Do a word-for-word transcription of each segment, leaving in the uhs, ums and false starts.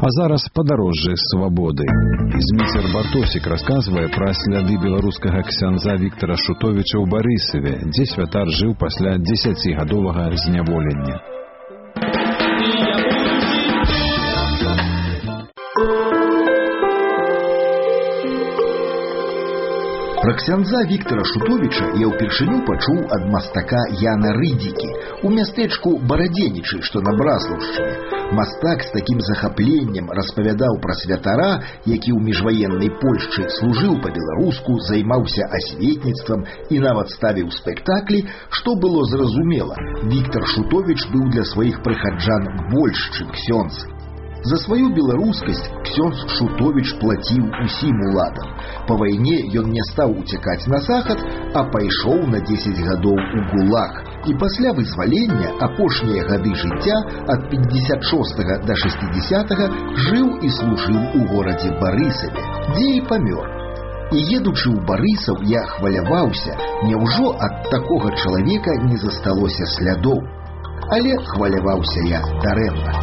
А зараз падарожжа свабоды. Зміцер Бартосік расказвае пра сляды беларускага ксяндза Віктара Шутовіча ў Барысаве, дзе святар жыў пасля дзесяцігадовага зняволення. Пра ксяндза Віктара Шутовіча я ўпершыню пачуў ад мастака Яна Рыдзікі у мястэчку Барадзенічы, што на Браслаўшчыне. Мастак з такім захапленнем распавядаў пра святара, які ў міжваеннай Польшчы служыў па-беларуску, займаўся асветніцтвам і нават ставіў спектаклі, што было зразумела. Віктар Шутовіч быў для сваіх прыхаджан больш, чым ксёндз. За сваю беларускасць ксёндз Шутовіч плаціў усім уладам. Па вайне ён не стаў уцякаць на захад, а пайшоў на дзесяць гадоў у ГУЛАГ. І пасля вызвалення апошнія гады жыцця ад пятьдесят шостага да шестидесятага жыў і служыў у горадзе Барысаве, дзе і памёр. І едучы ў Барысаў, я хваляваўся, няўжо ад такога чалавека не засталося слядоў. Але хваляваўся я дарэмна.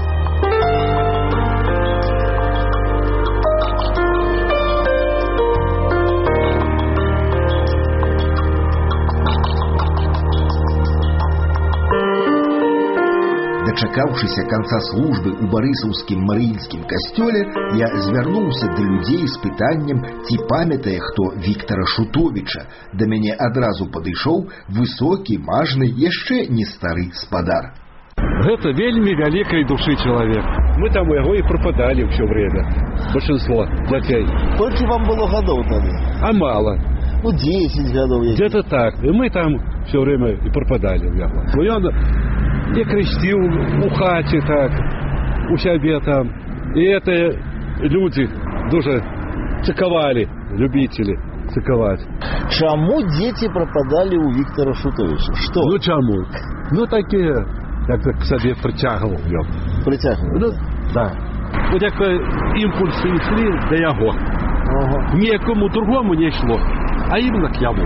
Дачакаўшыся канца службы ў барысаўскім марыінскім касцёле, я звярнуўся да людзей з пытаннем, ці памятае хто Віктара Шутовіча. Да мяне адразу падышоў высокі, мажны, яшчэ не стары спадар. Гэта вельмі вялікай душы чалавек. Мы там у яго і прападалі ўсё время. Большинство дзяцей. Колькі вам было гадоў тады? А мало. Ну, десять гадоў. Где-то так. И мы там все время и пропадали у яго. Ну, ён и крестил у хаце так, у сябе там. И это люди дуже цікавалі, любители цікаваць. Чаму дзеці пропадали у Віктора Шутовича? Что? Ну, чаму? Ну, такие, як к себе притягивал ён. Притягивал? Ну, да. Вот як импульсы шли до яго. Ага. Ніякому другому не йшло, а іменно к яму.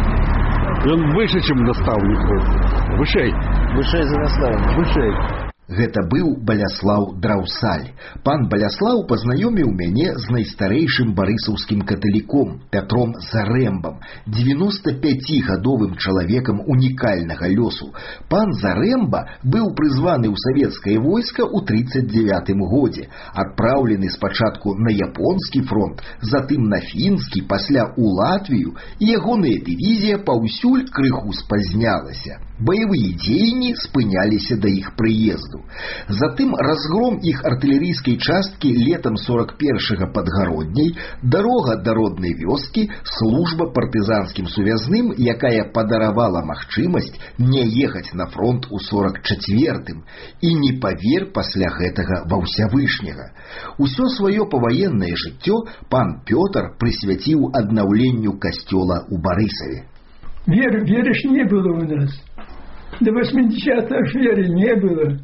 Ён выше, чем наставник. Вышей. Вышей за наставник. Вышей. Гэта быў Баляслаў Драўсаль. Пан Баляслаў пазнаёміў мяне з найстарэйшым барысаўскім каталіком Пятром Зарэмбам, девяностопятигадовым чалавекам унікальнага лёсу. Пан Зарэмба быў прызваны ў савецкае войска ў тридцать девятым годзе, адпраўлены спачатку на японскі фронт, затым на фінскі, пасля ў Латвію, і ягоная дывізія паўсюль крыху спазнялася. Боевые дзеянні спыняліся да іх прыезду. Затым разгром іх артылерыйскай часткі летам сорок першага падгародняй, дарога да роднай вёскі, служба партызанскім сувязным, якая падаравала магчымасць не ехаць на фронт у сорок чацвёртым, і не павер пасля гэтага ва ўсявышняга. Усё сваё паваеннае жыццё пан Пётр прысвяціў аднаўленню касцёла ў Барысаве. Веры, веришь, не было у нас. До восьмидесятых веры не было.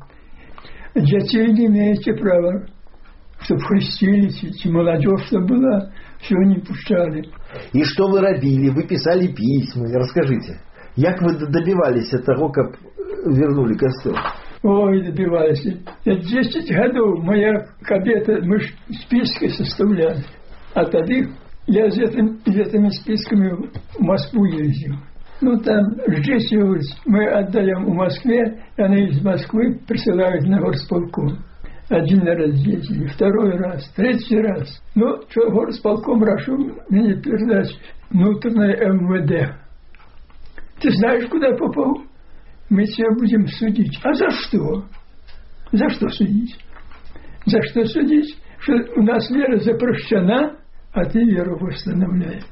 Детей не имеете права, чтобы хрестились, и молодежь, что была, все не пущали. И что вы робили? Вы писали письма. Расскажите, как вы добивались того, как вернули костел? Ой, добивались. Я десять годов моя кабета, мы списки составляли. А тогда я с, этим, с этими списками в Москву ездил. Ну, там, здесь мы отдаем в Москве, и они из Москвы присылают на горсполком. Один раз ездили, второй раз, третий раз. Ну, что горсполком прошу мне передать внутреннее эм вэ дэ. Ты знаешь, куда попал? Мы тебя будем судить. А за что? За что судить? За что судить? Что у нас вера запрещена, а ты веру восстановляешь.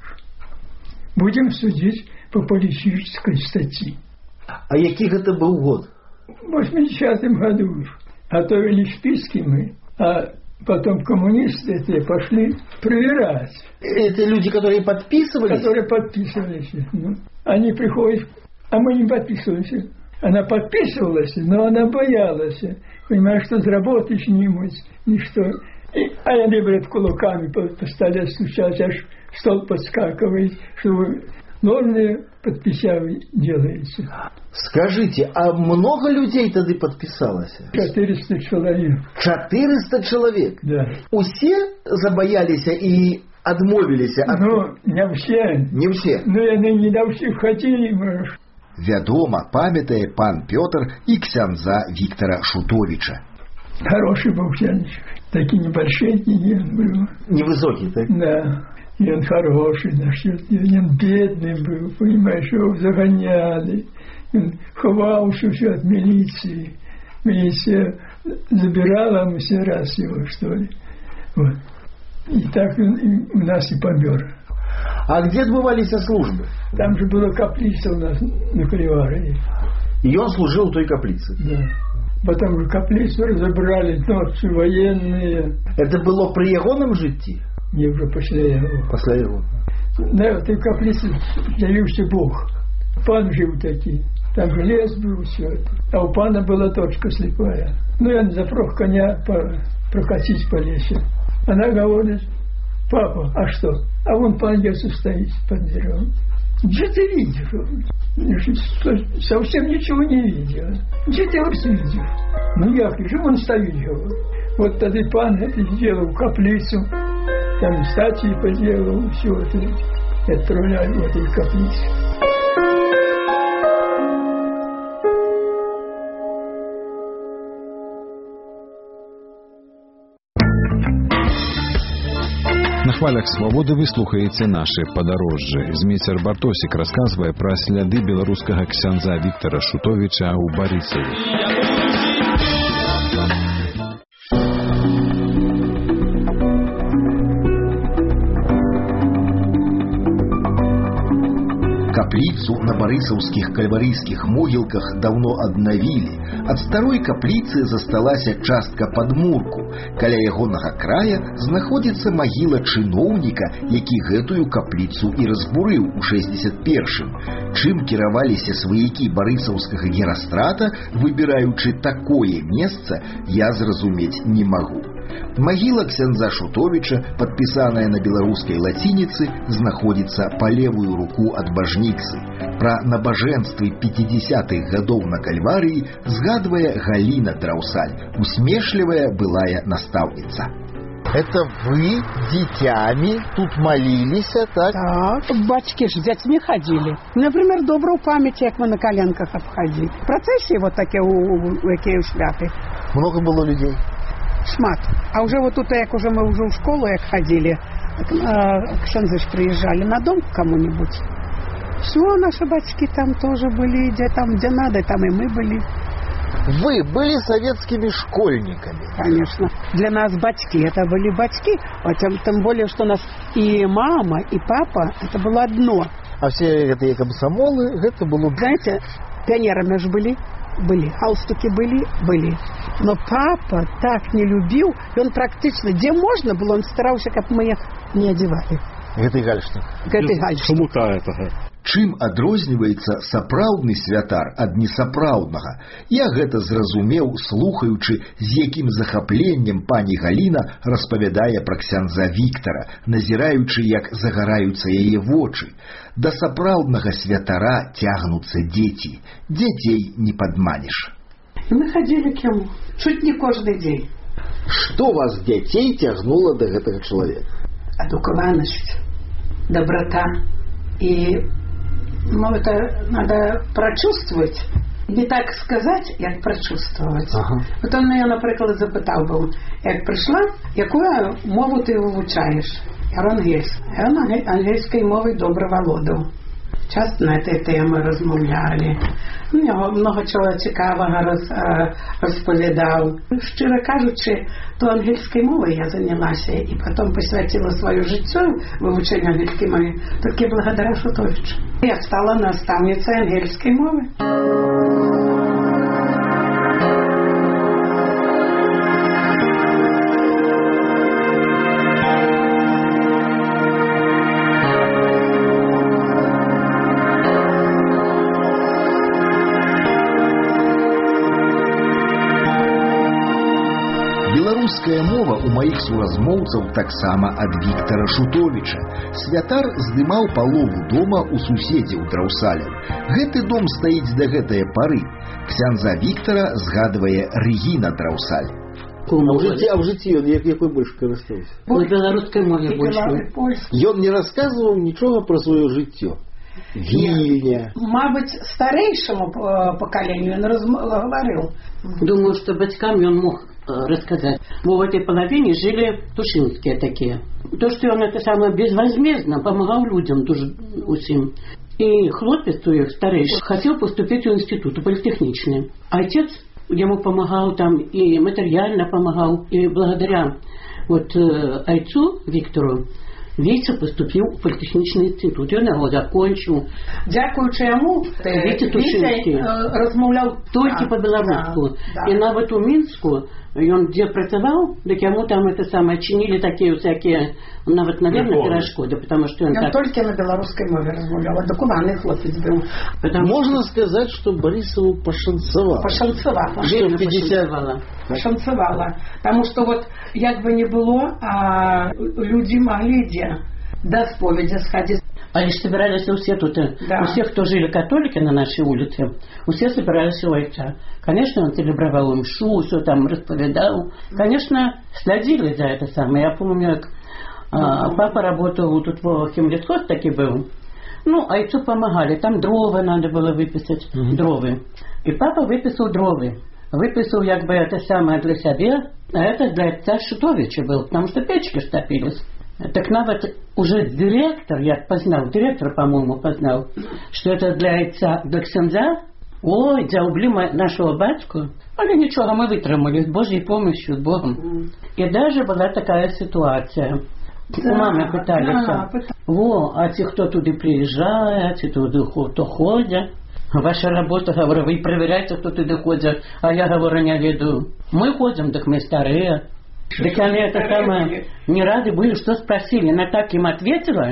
Будем судить по политической статье. А який это был год? В восьмидесятом году готовили списки мы, а потом коммунисты эти пошли проверять. Это люди, которые подписывались? Которые подписывались. Ну, они приходят, а мы не подписывались. Она подписывалась, но она боялась. Понимаешь, что с работы снимут, ничто. И, а они, говорят, кулаками по, по столе стучать, аж стол подскакивает, что ложные подписяви делаются. Скажите, а много людей тогда подписалось? четыреста человек. четыреста человек? Да. Усе забоялись и отмовились? От... Ну, не все. Не все. Ну, они не на всех хотели, может. Вядома, памятае пан Пётр і ксяндза Віктора Шутовіча. Хороший был ксяндзик. Такие небольшие он был. Невысокий, так? Да. И он хороший, насчет, и он бедный был, понимаешь, его загоняли. Он ховался все от милиции. Милиция забирала ему все раз его, что ли. Вот. И так он и у нас и помер. А где отбывались службы? Там же была каплица у нас на Криваре. И он служил в той каплице? Да. Потом же каплицу разобрали, ночью военные. Это было при ягоном житті? Не, уже после его. После его. Да, в той каплице явился Бог. Пан жил такие. Там же лес был, все это. А у пана была точка слепая. Ну, я запрох коня по, прокатить по лесу. Она говорит: папа, а что? А вон пан Иисус стоит под деревом. Где ты видишь? Совсем ничего не видел. Где ты его видишь? Ну, я же он стоит. Вот тогда пан это сделал каплицу. Там статуи поделал, все это. Отправляли в эту каплицу. На хвалях свабоды вы слухаеце нашы падарожжы. Зміцер Бартосік расказвае пра сляды беларускага ксяндза Віктара Шутовіча ў Барысаве. Каплицу на барысаўскіх кальварыйскіх могілках давно аднавілі. Ад старой капліцы засталася частка падмурку. Каля ягонага края знаходзіцца магіла чыноўніка, які гэтую капліцу і разбурыў у шэсцьдзесят першым. Чым кіраваліся сваякі барысаўскага герастрата, выбіраючы такое месца, я зразумець не магу. Магіла ксяндза Шутовіча, падпісаная на беларускай лацініцы, знаходзіцца па левую руку ад бажніцы. Пра набажэнствы пяцідзясятых гадоў на Кальварыі згадвае Галіна Драўсаль, усмешлівая былая настаўніца. Это вы детьми тут молились, так? Так, батьки же с детьми ходили. Например, добрую память, как мы на коленках обходили. Процессии вот такие у какие шляпы. Много было людей? Шмат. А уже вот тут, как уже мы уже в школу як ходили, ксяндзы ж приезжали на дом к кому-нибудь. Все, наши батьки там тоже были, где там, где надо, там и мы были. Вы были советскими школьниками? Конечно. Для нас батьки, это были батьки, а тем, тем более, что у нас и мама, и папа, это было одно. А все это комсомолы, это было... Знаете, пионерами же были, были, галстуки были, были. Но папа так не любил, и он практически, где можно было, он старался, как мы их не одевали. Гэты гальштук. Гэты гальштук. Шумута этого. Чым адрозніваецца сапраўдны святар ад несапраўднага? Я гэта зразумеў, слухаючы, з якім захапленнем пані Галіна распавядае пра ксяндза Віктара, назіраючы, як загараюцца яе вочы. Да сапраўднага святара цягнуцца дзеці. Дзяцей не падманеш. Мы ходили к нему чуть не каждый день. Что вас, детей, тягнуло до этого человека? Одукованность, доброта. И ну, это надо прочувствовать. Не так сказать, як прочувствовать. Ага. От он мене, наприклад, запитав був, як прийшла, якою мову ти вивчаєш? Я англійську. Я англійською мовою добре володав. Часто на ці теми розмовляли. У нього много чого цікавого роз, розповідав. Щиро кажучи, то англійською мовою я зайнялася і потім посвятила своє життя вивченню англійської мови, тільки благодаря Шутовичу. Я стала наставницею англійської мови. Беларуская мова у маіх суразмоўцаў таксама ад Віктара Шутовіча. Святар здымаў палову дома у суседзяў драўсаляў. Гэты дом стаіць да гэтае пары. Ксяндза Віктара згадвае Рэгіна Драўсаль. А ў жыцці, а ў жыцці ён як, якой больш карыстаўся? На беларускай мове больш. Ён не расказваў нічога пра сваё жыццё. Вільня. Мабыць, старэйшаму пакаленню ён разгаварыў. Думаю, что батькам он мог рассказать. Мы в этой половине жили тушинские такие. То, что он это самое безвозмездно помогал людям тоже усім. И хлопец у их старейший хотел поступить в институт, политехничный. Отец ему помогал там и материально помогал. И благодаря вот э, отцу Виктору Витя поступил в политехничный институт. Он его закончил. Дякуючи йому, Витя Тушинский розмовляв только да, по-белорусски. Да, да. И навіть у Минску, и он где працевал, так ему там это самое чинили такие всякие, навіть, наверное, пирожки, да, потому что он, он так... только на белорусской мове размовлял. Документный хлопец был. Потому... Можно сказать, что Борисову пошанцевало. Пошанцевало. Что пятьдесят Пошанцевало. Потому что вот, як бы не было, а люди могли где до споведи сходить. А лишь собирались у всех тут, да. У всех, кто жили католики на нашей улице, у всех собирались у отца. Конечно, он целебровал мшу, все там расповедал. Конечно, следили за это самое. Я помню, как а, папа работал тут в химлесхоз таки был. Ну, а отцу помогали. Там дрова надо было выписать, mm-hmm. дровы. И папа выписал дровы. Выписал, как бы, это самое для себя, а это для отца Шутовича был, потому что печки штопились. Так навіть уже директор, я познал, директор, по-моему, познал, что это для отца, для ксяндза, ой, заубли нашего батьку. Але ничего, мы вытримали с Божьей помощью, с Богом. Mm. И даже была такая ситуация. Да, у мамы пытались, да, во, а те, кто туда приезжает, те туда кто ходят. Ваша работа, говорю, вы проверяете, кто туда ходит, а я, говорю, не веду. Мы ходим, так мы старые. Так они это самое не рады были, что спросили. Она так им ответила,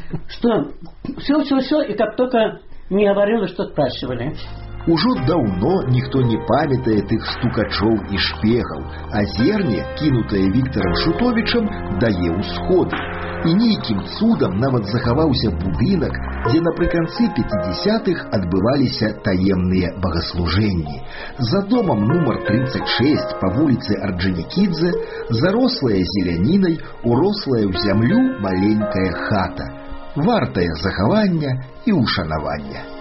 что все-все-все, и как только не говорила, что спрашивали. Ужо даўно ніхто не памятае тых стукачоў і шпехаў, а зерне, кінутае Віктарам Шутовічам, дае ўсходы. І нейкім цудам нават захаваўся будынак, дзе напрыканцы пяцідзясятых адбываліся таемныя богаслужэнні. За домам нумар тридцать шесть па вуліцы Орджанікідзе, зарослая зелянінай, урослая ў зямлю маленькая хата, вартая захавання і ушанавання.